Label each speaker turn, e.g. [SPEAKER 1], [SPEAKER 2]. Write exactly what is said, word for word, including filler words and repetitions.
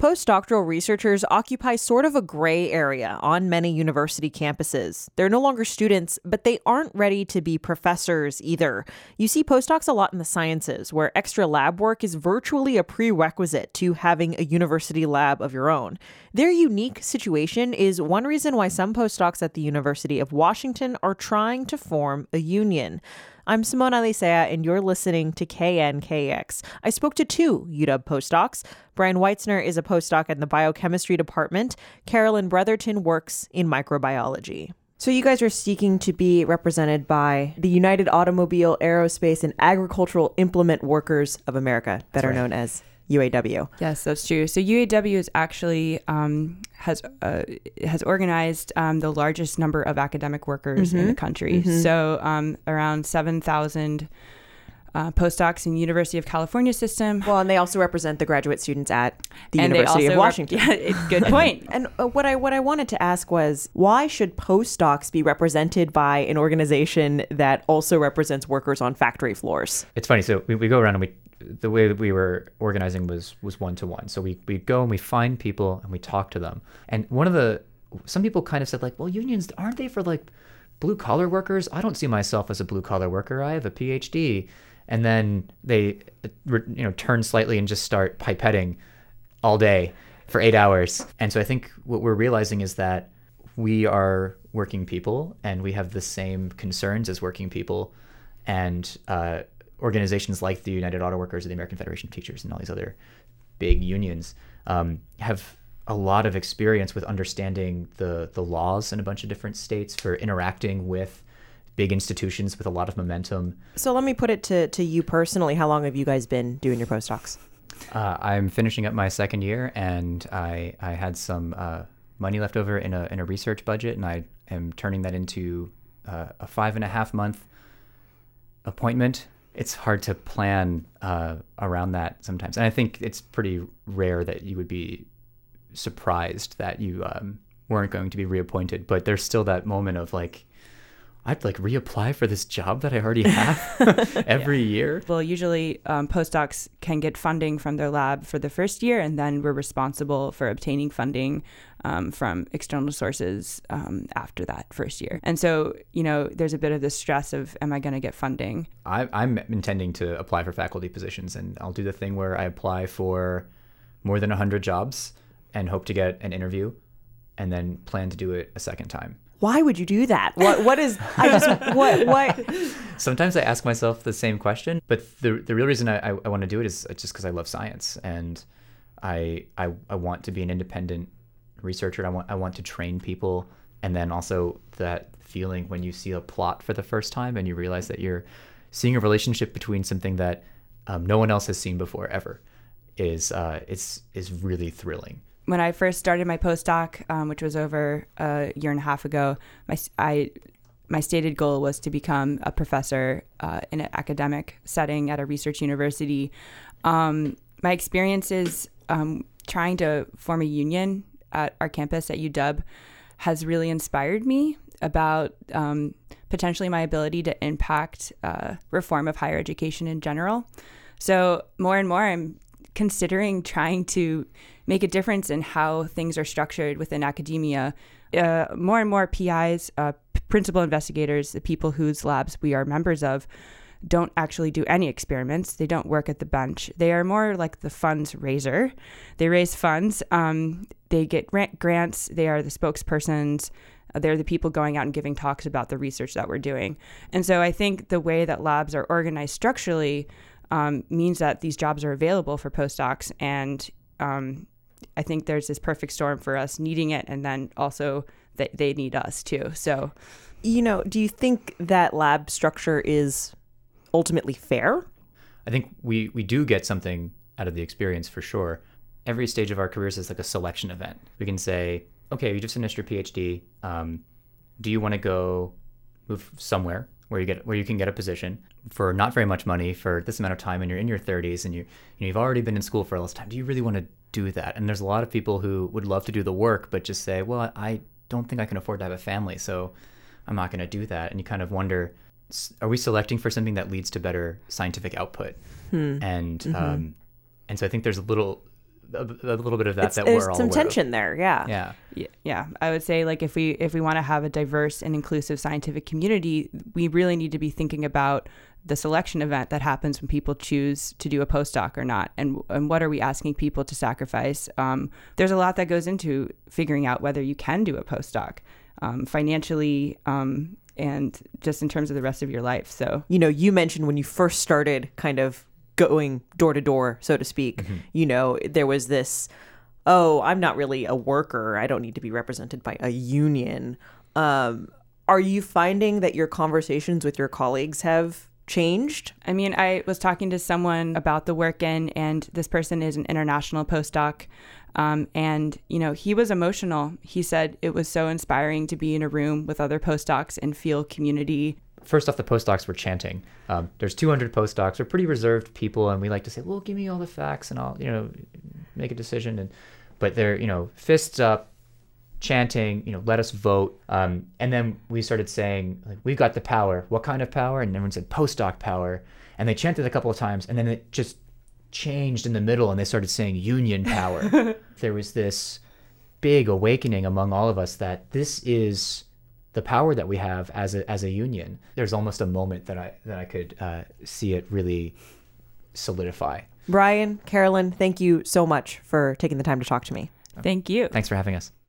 [SPEAKER 1] Postdoctoral researchers occupy sort of a gray area on many university campuses. They're no longer students, but they aren't ready to be professors either. You see postdocs a lot in the sciences, where extra lab work is virtually a prerequisite to having a university lab of your own. Their unique situation is one reason why some postdocs at the University of Washington are trying to form a union. I'm Simone Alicea, and you're listening to K N K X. I spoke to two U W postdocs. Brian Weitzner is a postdoc in the biochemistry department. Carolyn Brotherton works in microbiology. So you guys are seeking to be represented by the United Automobile, Aerospace, and Agricultural Implement Workers of America, better
[SPEAKER 2] right.
[SPEAKER 1] known as U A W.
[SPEAKER 3] Yes, that's true. So U A W is actually um, has uh, has organized um, the largest number of academic workers
[SPEAKER 1] mm-hmm.
[SPEAKER 3] in the country.
[SPEAKER 1] Mm-hmm.
[SPEAKER 3] So um, around seven thousand uh, postdocs in the University of California system.
[SPEAKER 1] Well, and they also represent the graduate students at the
[SPEAKER 3] and
[SPEAKER 1] University of
[SPEAKER 3] rep-
[SPEAKER 1] Washington.
[SPEAKER 3] Yeah, good point.
[SPEAKER 1] And uh, what I what I wanted to ask was, why should postdocs be represented by an organization that also represents workers on factory floors?
[SPEAKER 2] It's funny. So we, we go around and we the way that we were organizing was was one to one. So we we go and we find people and we talk to them. And one of the some people kind of said like, well, unions, aren't they for like blue collar workers? I don't see myself as a blue collar worker. I have a P H D. And then they you know turn slightly and just start pipetting all day for eight hours. And so I think what we're realizing is that we are working people and we have the same concerns as working people. And uh organizations like the United Auto Workers or the American Federation of Teachers and all these other big unions um, have a lot of experience with understanding the the laws in a bunch of different states for interacting with big institutions with a lot of momentum.
[SPEAKER 1] So let me put it to, to you personally. How long have you guys been doing your postdocs?
[SPEAKER 2] Uh, I'm finishing up my second year, and I I had some uh, money left over in a in a research budget, and I am turning that into uh, a five and a half month appointment. It's hard to plan uh, around that sometimes. And I think it's pretty rare that you would be surprised that you um, weren't going to be reappointed. But there's still that moment of like, I'd like reapply for this job that I already have every
[SPEAKER 3] yeah.
[SPEAKER 2] year.
[SPEAKER 3] Well, usually um, postdocs can get funding from their lab for the first year, and then we're responsible for obtaining funding um, from external sources um, after that first year. And so, you know, there's a bit of the stress of, am I going to get funding?
[SPEAKER 2] I, I'm intending to apply for faculty positions, and I'll do the thing where I apply for more than one hundred jobs and hope to get an interview, and then plan to do it a second time.
[SPEAKER 1] Why would you do that? What what is I just what what?
[SPEAKER 2] Sometimes I ask myself the same question, but the the real reason I, I, I want to do it is just because I love science, and I, I I want to be an independent researcher. I want I want to train people, and then also that feeling when you see a plot for the first time and you realize that you're seeing a relationship between something that um, no one else has seen before ever is uh it's is really thrilling.
[SPEAKER 3] When I first started my postdoc, um, which was over a year and a half ago, my I my stated goal was to become a professor uh, in an academic setting at a research university. Um, my experiences um, trying to form a union at our campus at U W has really inspired me about um, potentially my ability to impact uh, reform of higher education in general. So more and more, I'm considering trying to make a difference in how things are structured within academia. Uh, more and more P Is, uh, principal investigators, the people whose labs we are members of, don't actually do any experiments. They don't work at the bench. They are more like the funds raiser. They raise funds. Um, they get grant- grants. They are the spokespersons. Uh, they're the people going out and giving talks about the research that we're doing. And so I think the way that labs are organized structurally um, means that these jobs are available for postdocs. And um, I think there's this perfect storm for us needing it, and then also that they need us too. So,
[SPEAKER 1] you know, do you think that lab structure is ultimately fair?
[SPEAKER 2] I think we, we do get something out of the experience for sure. Every stage of our careers is like a selection event. We can say, okay, you just finished your PhD. Um, do you want to go move somewhere where you get where you can get a position for not very much money for this amount of time, and you're in your thirties, and you, you know, you've already been in school for all this time? Do you really want to do that? And there's a lot of people who would love to do the work, but just say, well, I don't think I can afford to have a family, so I'm not going to do that. And you kind of wonder, are we selecting for something that leads to better scientific output? Hmm. And mm-hmm. um, and so I think there's a little a, a little bit of that
[SPEAKER 1] It's,
[SPEAKER 2] that
[SPEAKER 1] there's
[SPEAKER 2] we're all
[SPEAKER 1] some
[SPEAKER 2] aware
[SPEAKER 1] tension
[SPEAKER 2] of.
[SPEAKER 1] there. Yeah.
[SPEAKER 2] Yeah.
[SPEAKER 3] Yeah, yeah, I would say like if we if we want to have a diverse and inclusive scientific community, we really need to be thinking about the selection event that happens when people choose to do a postdoc or not, and and what are we asking people to sacrifice? Um, there's a lot that goes into figuring out whether you can do a postdoc, um, financially, um, and just in terms of the rest of your life. So,
[SPEAKER 1] You know, you mentioned when you first started kind of going door to door, so to speak,
[SPEAKER 2] Mm-hmm.
[SPEAKER 1] you know, there was this, oh, I'm not really a worker. I don't need to be represented by a union. Um, are you finding that your conversations with your colleagues have changed?
[SPEAKER 3] I mean, I was talking to someone about the work in, and this person is an international postdoc. Um, and, you know, he was emotional. He said it was so inspiring to be in a room with other postdocs and feel community.
[SPEAKER 2] First off, the postdocs were chanting. Um, there's two hundred postdocs. We're pretty reserved people, and we like to say, well, give me all the facts and I'll, you know, make a decision. And But they're, you know, fists up, chanting, you know, let us vote. Um, and then we started saying, like, we've got the power. What kind of power? And everyone said postdoc power. And they chanted a couple of times, and then it just changed in the middle, and they started saying union power. There was this big awakening among all of us that this is the power that we have as a as a union. There's almost a moment that I that I could uh, see it really solidify.
[SPEAKER 1] Brian, Carolyn, thank you so much for taking the time to talk to me.
[SPEAKER 3] Thank you.
[SPEAKER 2] Thanks for having us.